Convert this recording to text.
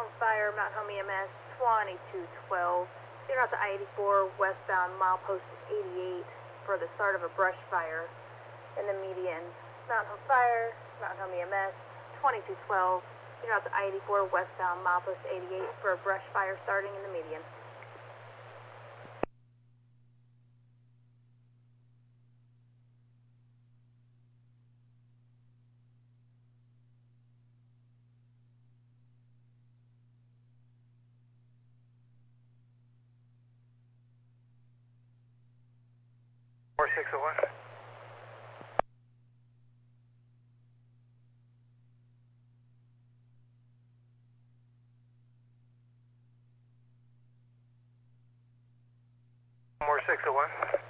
Home Fire, Mountain Home EMS, 2212. You're out to I-84 westbound, milepost 88 for the start of a brush fire in the median. Mountain Home Fire, Mountain Home EMS, 2212. You're out to I-84 westbound, milepost 88 for a brush fire starting in the median. Four 601. More 601.